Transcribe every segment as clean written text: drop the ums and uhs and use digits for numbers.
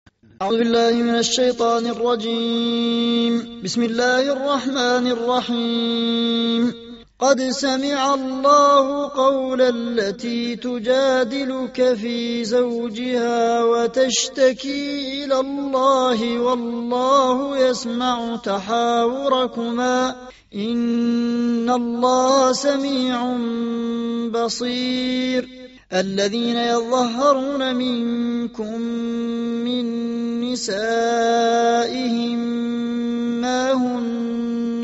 أعوذ بالله من الشيطان الرجيم. بسم الله الرحمن الرحيم. قد سمع الله قول التي تجادلك في زوجها وتشتكي إلى الله والله يسمع تحاوركما إن الله سميع بصير. الذين يظهرون منكم من نسائهم ما هن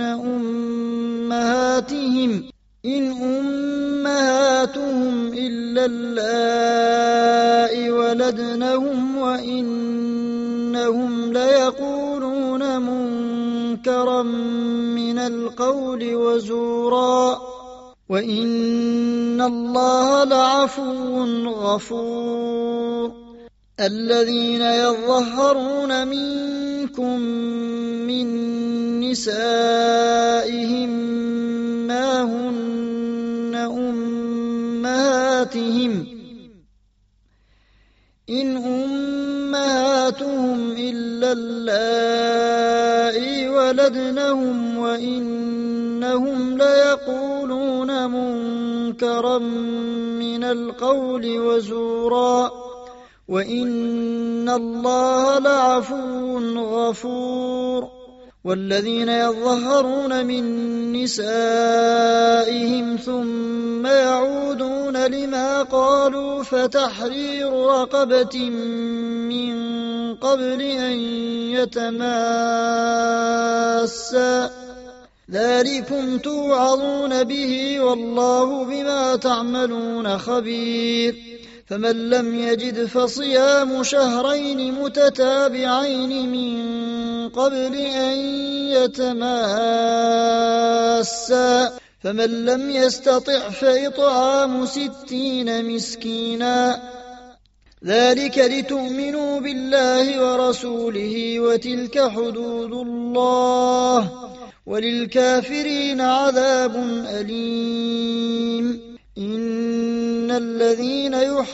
أمهاتهم إن أمهاتهم إلا اللائي ولدنهم وإنهم ليقولون منكرا من القول وزورا وإن الله لعفو غفور. الذين يظهرون منكم من نسائهم ما هن أمهاتهم إن أمهاتهم إلا اللائي ولدنهم وإنهم ليقولون منكرا من القول وزورا وإن الله لعفو غفور. والذين يظهرون من نسائهم ثم يعودون لما قالوا فتحرير رقبة من قبل أن يتماسا ذلكم توعظون به والله بما تعملون خبير. فمن لم يجد فصيام شهرين متتابعين من قبل أن يتماسا فمن لم يستطع فإطعام 60 مسكينا ذلك لتؤمنوا بالله ورسوله وتلك حدود الله وللكافرين عذاب أليم. إن الذين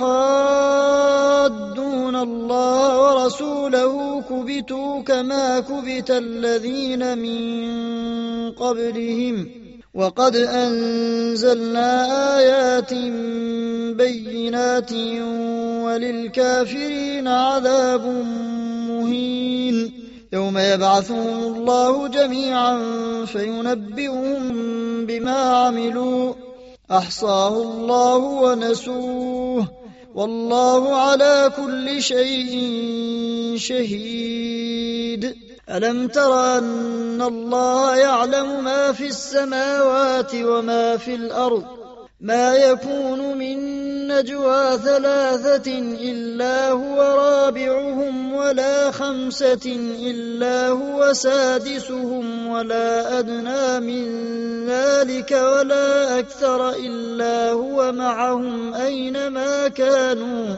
يحادون الله ورسوله كبتوا كما كبت الذين من قبلهم وقد أنزلنا آيات بينات وللكافرين عذاب مهين. يوم يبعثهم الله جميعا فينبئهم بما عملوا أحصاه الله ونسوه والله على كل شيء شهيد. ألم تر أن الله يعلم ما في السماوات وما في الأرض ما يكون من نجوى 3 إلا هو رابعهم ولا 5 إلا هو سادسهم ولا أدنى من ذلك ولا أكثر إلا هو معهم أينما كانوا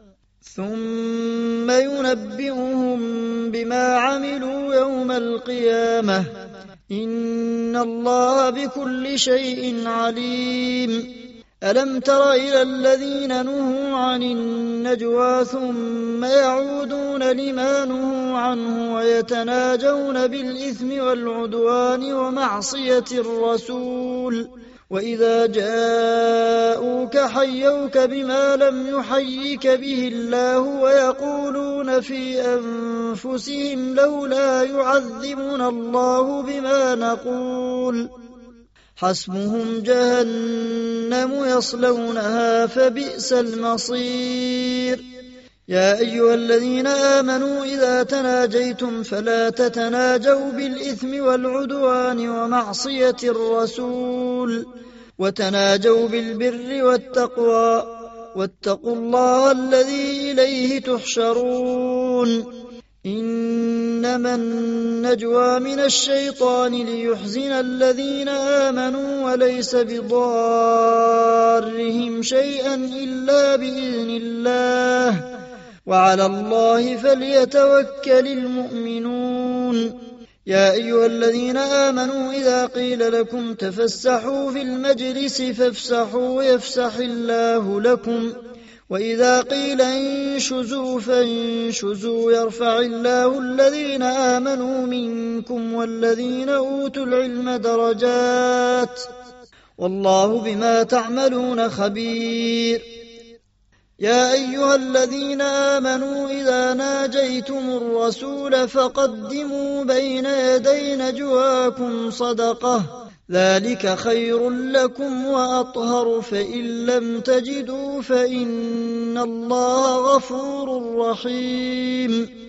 ثم ينبئهم بما عملوا يوم القيامة إن الله بكل شيء عليم. ألم تر إلى الذين نهوا عن النجوى ثم يعودون لما نهوا عنه ويتناجون بالإثم والعدوان ومعصية الرسول وإذا جاءوك حيوك بما لم يحيك به الله ويقولون في أنفسهم لولا يعذبنا الله بما نقول حسبهم جهنم يصلونها فبئس المصير. يا أيها الذين آمنوا إذا تناجيتم فلا تتناجوا بالإثم والعدوان ومعصية الرسول وتناجوا بالبر والتقوى واتقوا الله الذي إليه تحشرون. إنما النجوى من الشيطان ليحزن الذين آمنوا وليس بضارهم شيئا إلا بإذن الله وعلى الله فليتوكل المؤمنون. يا أيها الذين آمنوا إذا قيل لكم تفسحوا في المجلس فافسحوا يفسح الله لكم وإذا قيل انشزوا فانشزوا يرفع الله الذين آمنوا منكم والذين أوتوا العلم درجات والله بما تعملون خبير. يا أيها الذين آمنوا إذا ناجيتم الرسول فقدموا بين يدي نجواكم صدقة ذلك خير لكم وأطهر فإن لم تجدوا فإن الله غفور رحيم.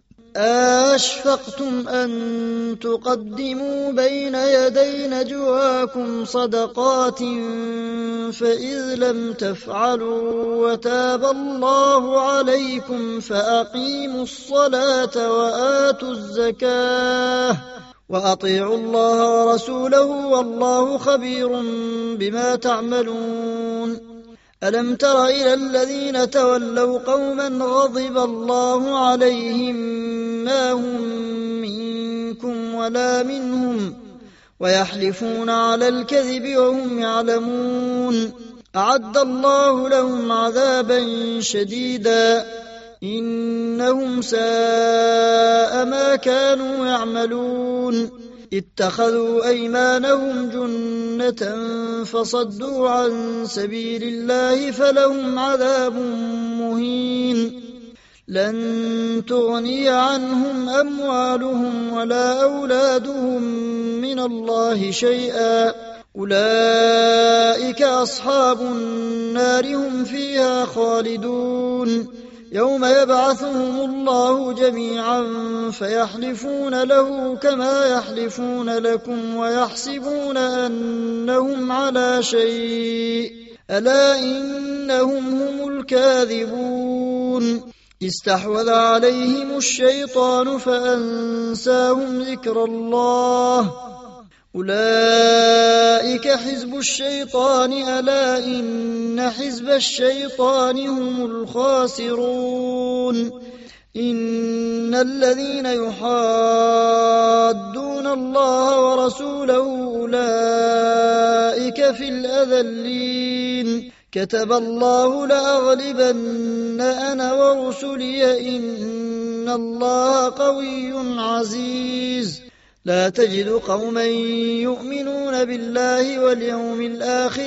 أشفقتم أن تقدموا بين يدي نجواكم صدقات فإذ لم تفعلوا وتاب الله عليكم فأقيموا الصلاة وآتوا الزكاة وأطيعوا الله ورسوله والله خبير بما تعملون. ألم تر إلى الذين تولوا قوما غضب الله عليهم ما هم منكم ولا منهم ويحلفون على الكذب وهم يعلمون أعد الله لهم عذابا شديدا إنهم ساء ما كانوا يعملون. اتخذوا أيمانهم جنة فصدوا عن سبيل الله فلهم عذاب مهين. لن تغني عنهم أموالهم ولا أولادهم من الله شيئا أولئك أصحاب النار هم فيها خالدون. يوم يبعثهم الله جميعا فيحلفون له كما يحلفون لكم ويحسبون أنهم على شيء ألا إنهم هم الكاذبون. استحوذ عليهم الشيطان فأنساهم ذكر الله أولئك حزب الشيطان ألا إن حزب الشيطان هم الخاسرون. إن الذين يحادون الله ورسوله أولئك في الأذلين. كتب الله لأغلبن أنا ورسلي إن الله قوي عزيز. لا تجد قوما يؤمنون بالله واليوم الآخر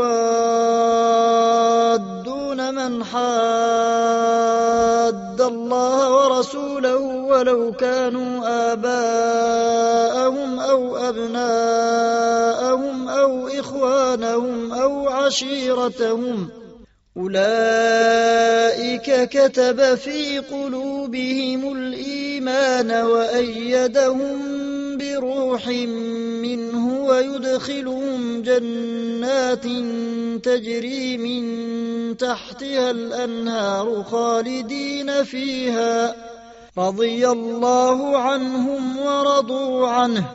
يوادون من حاد الله ورسوله ولو كانوا آباءهم أو أبناءهم أو إخوانهم أو عشيرتهم أولئك كتب في قلوبهم الإيمان وأيدهم بروح منه ويدخلهم جنات تجري من تحتها الأنهار خالدين فيها رضي الله عنهم ورضوا عنه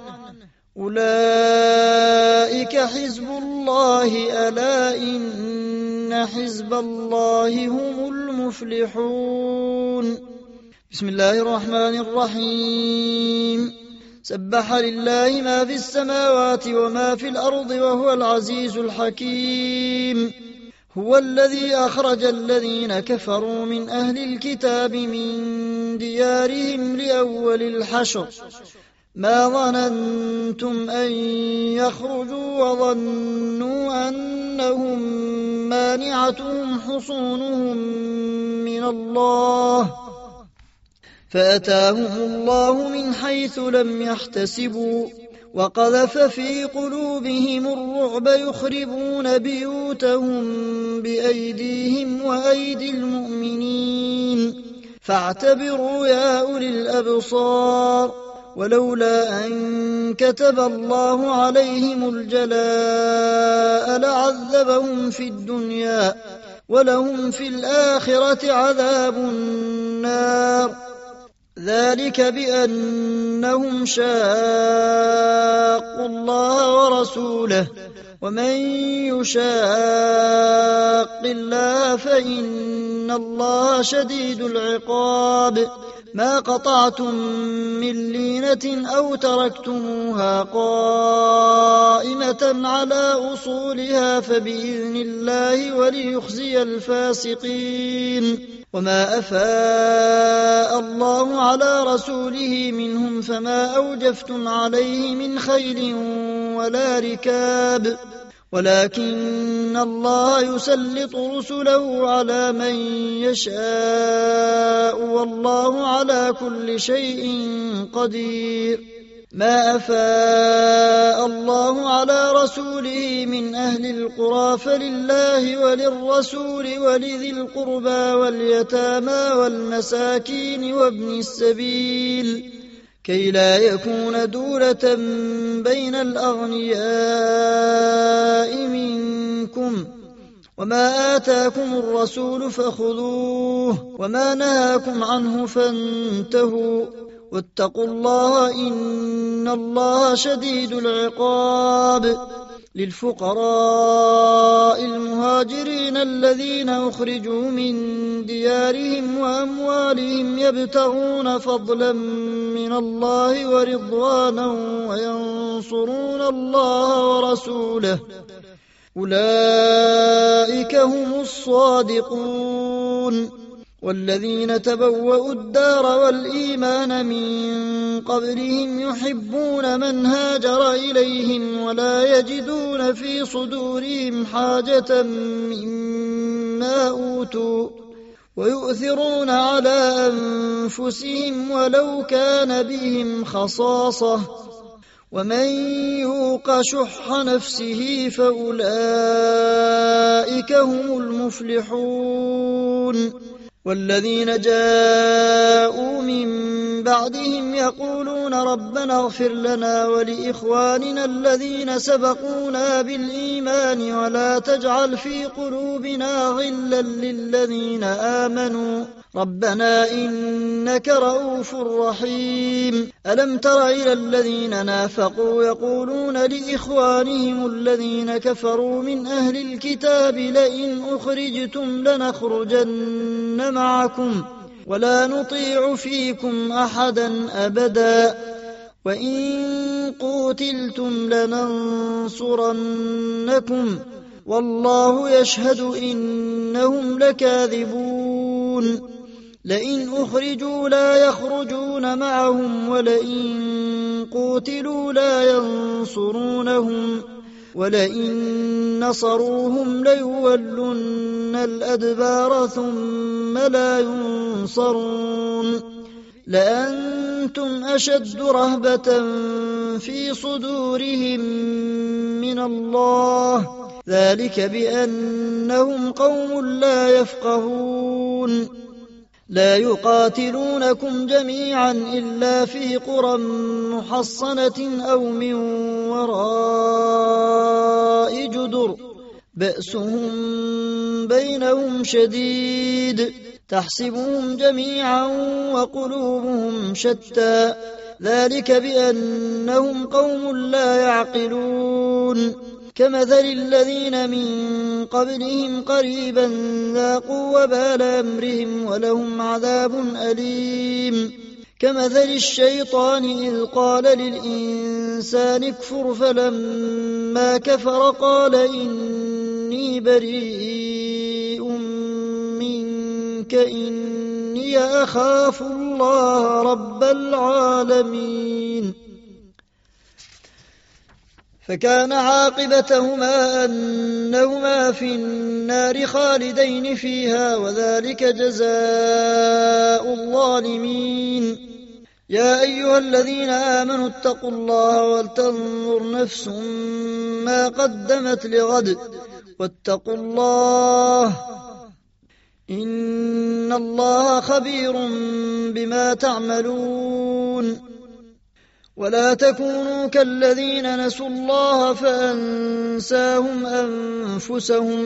أولئك حزب الله ألا إن حزب الله هم المفلحون. بسم الله الرحمن الرحيم. سبح لله ما في السماوات وما في الأرض وهو العزيز الحكيم. هو الذي أخرج الذين كفروا من أهل الكتاب من ديارهم لأول الحشر ما ظننتم أن يخرجوا وظنوا أنهم مانعتهم حصونهم من الله فأتاهم الله من حيث لم يحتسبوا وقذف في قلوبهم الرعب يخربون بيوتهم بأيديهم وأيدي المؤمنين فاعتبروا يا أولي الأبصار. ولولا أن كتب الله عليهم الجلاء لعذبهم في الدنيا ولهم في الآخرة عذاب النار ذلك بأنهم شاقوا الله ورسوله ومن يشاق الله فإن الله شديد العقاب. ما قطعتم من لينة أو تركتموها قائمة على أصولها فبإذن الله وليخزي الفاسقين. وما أفاء الله على رسوله منهم فما أوجفتم عليه من خيل ولا ركاب ولكن الله يسلط رسله على من يشاء والله على كل شيء قدير. ما أفاء الله على رسوله من أهل القرى فلله وللرسول ولذي القربى واليتامى والمساكين وابن السبيل كي لا يكون دولة بين الأغنياء منكم. وما آتاكم الرسول فخذوه وما نهاكم عنه فانتهوا واتقوا الله إن الله شديد العقاب. للفقراء المهاجرين الذين أخرجوا من ديارهم وأموالهم يبتغون فضلا من الله ورضوانا وينصرون الله ورسوله أولئك هم الصادقون. والذين تبوأوا الدار والإيمان من قبلهم يحبون من هاجر إليهم ولا يجدون في صدورهم حاجة مما أوتوا ويؤثرون على أنفسهم ولو كان بهم خصاصة ومن يوق شح نفسه فأولئك هم المفلحون. والذين جاءوا من بعدهم يقولون ربنا اغفر لنا ولإخواننا الذين سبقونا بالإيمان ولا تجعل في قلوبنا غلا للذين آمنوا ربنا إنك رؤوف رحيم. ألم تر إلى الذين نافقوا يقولون لإخوانهم الذين كفروا من أهل الكتاب لئن أخرجتم لنخرجن معكم ولا نطيع فيكم أحدا أبدا وإن قوتلتم لننصرنكم والله يشهد إنهم لكاذبون. لئن أخرجوا لا يخرجون معهم ولئن قوتلوا لا ينصرونهم ولئن نصروهم ليولن الأدبار ثم لا ينصرون. لأنتم أشد رهبة في صدورهم من الله ذلك بأنهم قوم لا يفقهون. لا يقاتلونكم جميعا إلا في قرى محصنة أو من وراء جدر بأسهم بينهم شديد تحسبهم جميعا وقلوبهم شتى ذلك بأنهم قوم لا يعقلون. كمثل الذين من قبلهم قريبا ذاقوا وبال أمرهم ولهم عذاب أليم. كمثل الشيطان إذ قال للإنسان اكفر فلما كفر قال إني بريء منك إني أخاف الله رب العالمين. فكان عاقبتهما أنهما في النار خالدين فيها وذلك جزاء الظالمين. يا أيها الذين آمنوا اتقوا الله ولتنظر نفس ما قدمت لغد واتقوا الله إن الله خبير بما تعملون. ولا تكونوا كالذين نسوا الله فأنساهم أنفسهم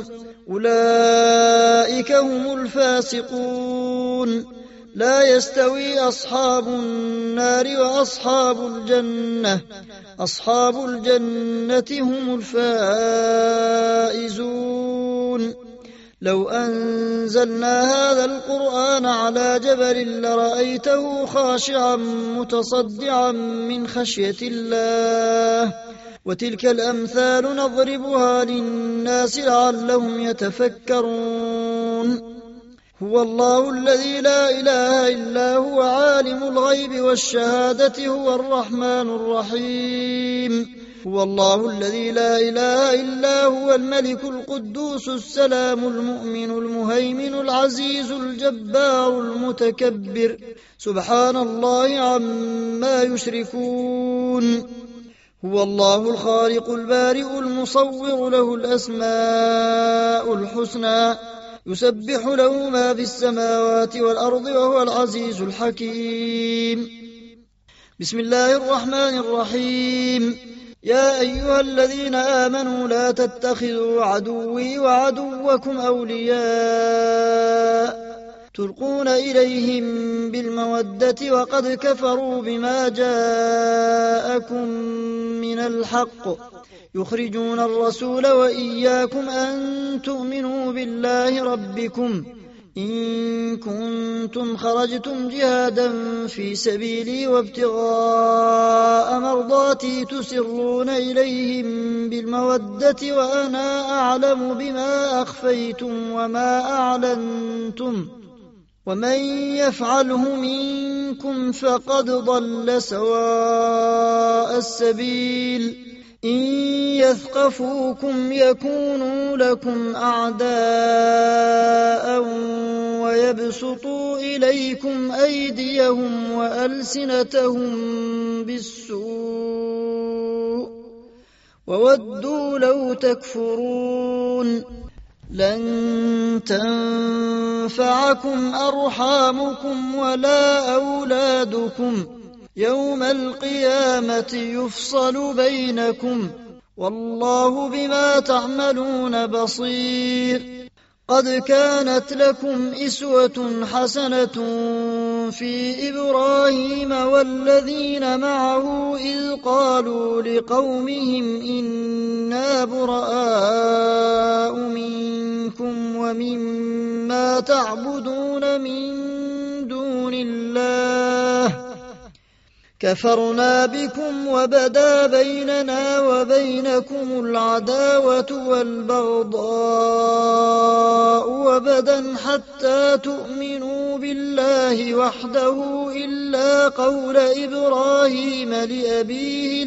أولئك هم الفاسقون. لا يستوي أصحاب النار وأصحاب الجنة أصحاب الجنة هم الفائزون. لو أنزلنا هذا القرآن على جبل لرأيته خاشعا متصدعا من خشية الله وتلك الأمثال نضربها للناس لعلهم يتفكرون هو الله الذي لا إله إلا هو عالم الغيب والشهادة هو الرحمن الرحيم هو الله الذي لا إله إلا هو الملك القدوس السلام المؤمن المهيمن العزيز الجبار المتكبر سبحان الله عما يشركون هو الله الخالق البارئ المصور له الأسماء الحسنى يسبح له ما في السماوات والأرض وهو العزيز الحكيم بسم الله الرحمن الرحيم يا أيها الذين آمنوا لا تتخذوا عدوي وعدوكم أولياء تلقون إليهم بالمودة وقد كفروا بما جاءكم من الحق يخرجون الرسول وإياكم أن تؤمنوا بالله ربكم إن كنتم خرجتم جهادا في سبيلي وابتغاء مرضاتي تسرون إليهم بالمودة وأنا أعلم بما أخفيتم وما أعلنتم ومن يفعله منكم فقد ضل سواء السبيل إن يثقفوكم يكونوا لكم أعداء ويبسطوا إليكم أيديهم وألسنتهم بالسوء وودوا لو تكفرون لن تنفعكم أرحامكم ولا أولادكم يوم القيامة يفصل بينكم والله بما تعملون بصير قد كانت لكم أسوة حسنة في إبراهيم والذين معه إذ قالوا لقومهم إنا براء منكم ومما تعبدون من دون الله كفرنا بكم وبدا بيننا وبينكم العداوة والبغضاء وبدا حتى تؤمنوا بالله وحده إلا قول إبراهيم لأبيه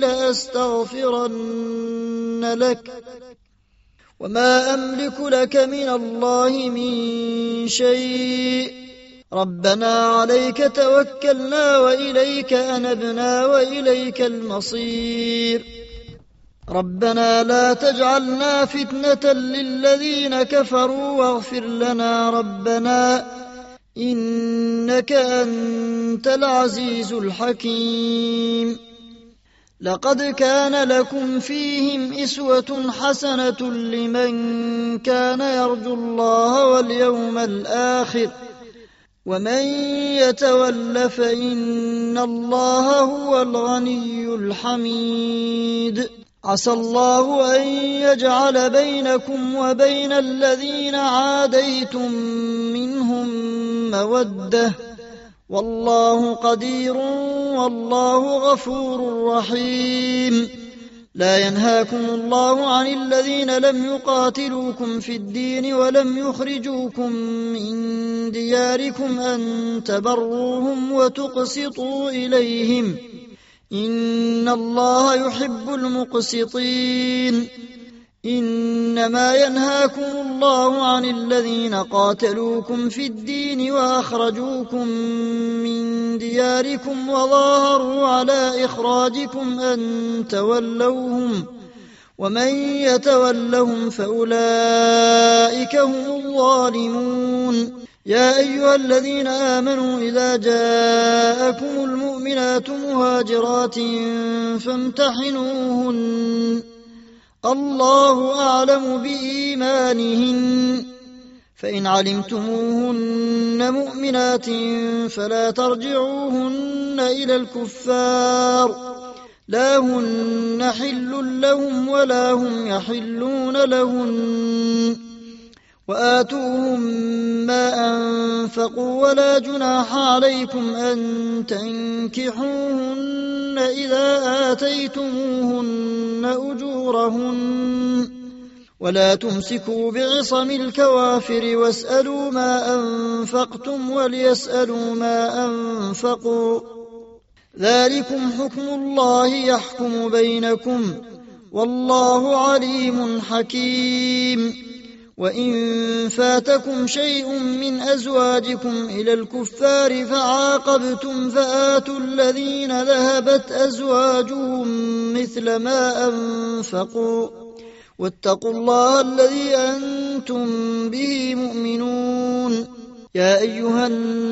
لأستغفرن لك وما أملك لك من الله من شيء ربنا عليك توكلنا وإليك أنبنا وإليك المصير ربنا لا تجعلنا فتنة للذين كفروا واغفر لنا ربنا إنك أنت العزيز الحكيم لقد كان لكم فيهم أسوة حسنة لمن كان يرجو الله واليوم الآخر ومن يتول فإن الله هو الغني الحميد عسى الله أن يجعل بينكم وبين الذين عاديتم منهم مودة والله قدير والله غفور رحيم لا ينهاكم الله عن الذين لم يقاتلوكم في الدين ولم يخرجوكم من دياركم أن تبروهم وتقسطوا إليهم إن الله يحب المقسطين إنما ينهاكم الله عن الذين قاتلوكم في الدين وأخرجوكم من دياركم وظاهروا على إخراجكم أن تولوهم ومن يتولهم فأولئك هم الظالمون يا أيها الذين آمنوا إذا جاءكم المؤمنات مهاجرات فامتحنوهن الله أعلم بإيمانهن فإن علمتموهن مؤمنات فلا ترجعوهن إلى الكفار لا هن حل لهم ولا هم يحلون لهن وآتوهم ما أنفقوا ولا جناح عليكم أن تنكحوهن إذا آتيتموهن أجورهن ولا تمسكوا بعصم الكوافر واسألوا ما أنفقتم وليسألوا ما أنفقوا ذلكم حكم الله يحكم بينكم والله عليم حكيم وإن فاتكم شيء من أزواجكم إلى الكفار فعاقبتم فآتوا الذين ذهبت أزواجهم مثل ما أنفقوا واتقوا الله الذي أنتم به مؤمنون يا أيها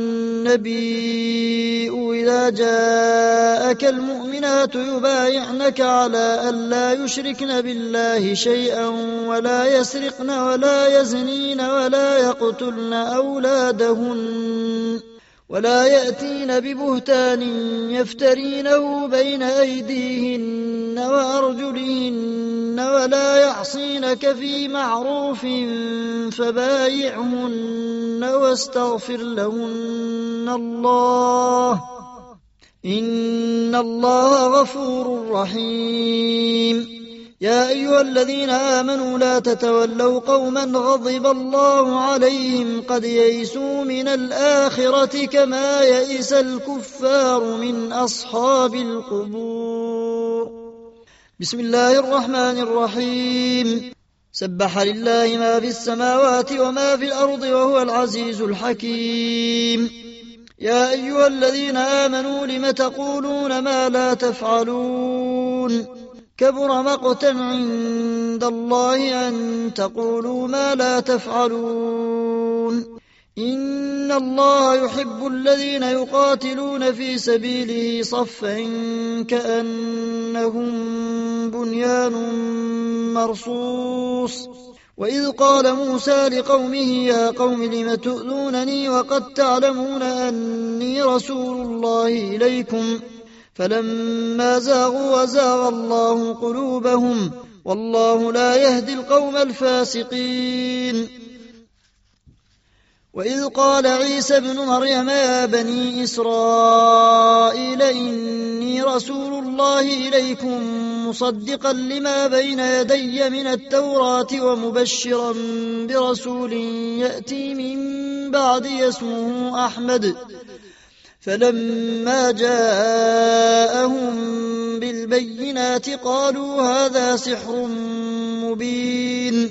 النبي إذا جاءك المؤمنات يبايعنك على أن لا يشركن بالله شيئا ولا يسرقن ولا يزنين ولا يقتلن أولادهن ولا يأتين ببهتان يفترينه بين أيديهن وأرجلهن ولا يعصينك في معروف فبايعهن واستغفر لهن الله إن الله غفور رحيم يا أيها الذين آمنوا لا تتولوا قوما غضب الله عليهم قد يئسوا من الآخرة كما يئس الكفار من أصحاب القبور بسم الله الرحمن الرحيم سبح لله ما في السماوات وما في الأرض وهو العزيز الحكيم يا أيها الذين آمنوا لم تقولون ما لا تفعلون كبر مقتا عند الله أن تقولوا ما لا تفعلون إن الله يحب الذين يقاتلون في سبيله صفا كأنهم بنيان مرصوص وإذ قال موسى لقومه يا قوم لم تؤذونني وقد تعلمون أني رسول الله إليكم فلما زاغوا وزاغ الله قلوبهم والله لا يهدي القوم الفاسقين وإذ قال عيسى ابن مريم يا بني إسرائيل إني رسول الله إليكم مصدقا لما بين يدي من التوراة ومبشرا برسول يأتي من بعدي اسمه أحمد فلما جاءهم بالبينات قالوا هذا سحر مبين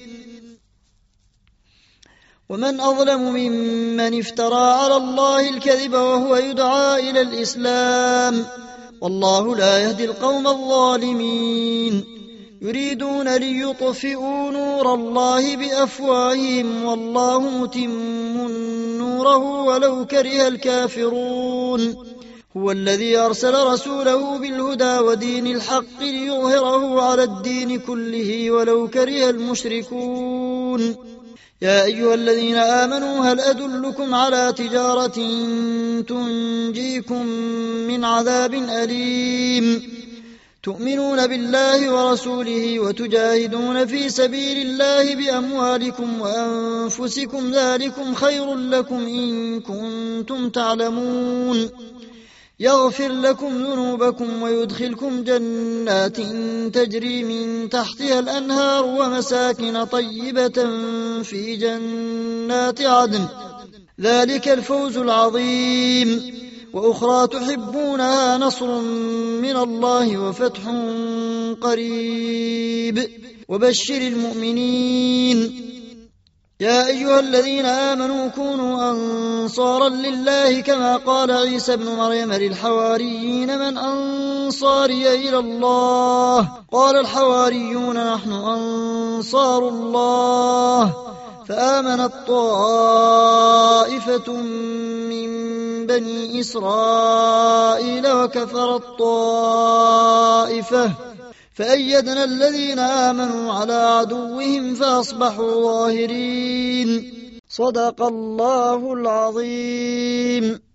ومن أظلم ممن افترى على الله الكذب وهو يدعى إلى الإسلام والله لا يهدي القوم الظالمين يريدون ليطفئوا نور الله بأفواههم والله متم نوره ولو كره الكافرون هو الذي أرسل رسوله بالهدى ودين الحق ليظهره على الدين كله ولو كره المشركون يا أيها الذين آمنوا هل أدلكم على تجارة تنجيكم من عذاب أليم تؤمنون بالله ورسوله وتجاهدون في سبيل الله بأموالكم وأنفسكم ذلكم خير لكم إن كنتم تعلمون يغفر لكم ذنوبكم ويدخلكم جنات تجري من تحتها الأنهار ومساكن طيبة في جنات عدن ذلك الفوز العظيم وأخرى تحبونها نصر من الله وفتح قريب وبشر المؤمنين يا أيها الذين آمنوا كونوا أنصارا لله كما قال عيسى ابن مريم للحواريين من أنصاري إلى الله قال الحواريون نحن أنصار الله فآمنت طائفة من بني إسرائيل وكفرت طائفة فأيدنا الذين آمنوا على عدوهم فأصبحوا ظاهرين صدق الله العظيم.